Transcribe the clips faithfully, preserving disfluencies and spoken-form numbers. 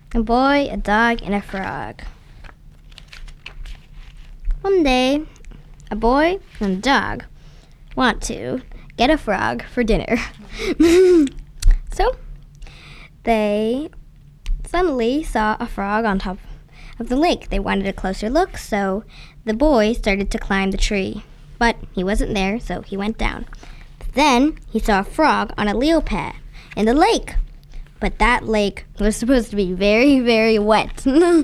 A boy, a dog, and a frog. One day, a boy and a dog want to get a frog for dinner. So, they suddenly saw a frog on top of the lake. They wanted a closer look, so the boy started to climb the tree. But he wasn't there, so he went down. Then he saw a frog on a lily pad in the lake. But that lake was supposed to be very, very wet.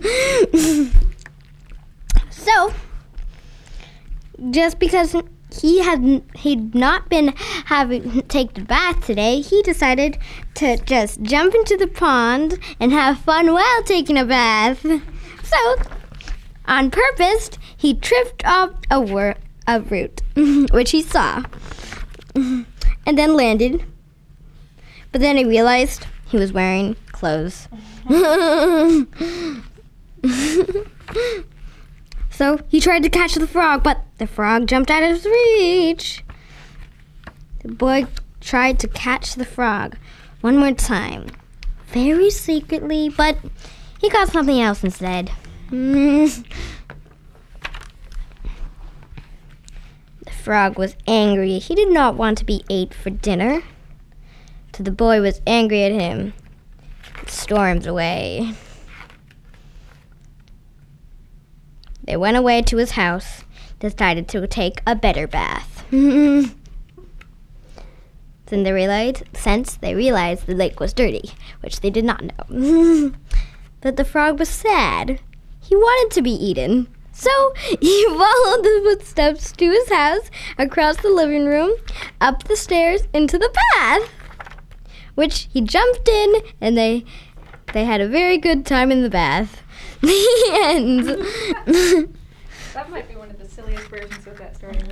So, just because he had he'd not been having taken a bath today, he decided to just jump into the pond and have fun while taking a bath. So, on purpose, he tripped off a, wor- a root, which he saw, and then landed. But then he realized he was wearing clothes. So he tried to catch the frog, but the frog jumped out of his reach. The boy tried to catch the frog one more time, very secretly, but he got something else instead. The frog was angry. He did not want to be ate for dinner. So the boy was angry at him. He stormed away. They went away to his house, decided to take a better bath. Then they realized, since they realized the lake was dirty, which they did not know. But the frog was sad. He wanted to be eaten. So he followed the footsteps to his house, across the living room, up the stairs, into the bath, which he jumped in, and they they had a very good time in the bath. The end. That might be one of the silliest versions of that story.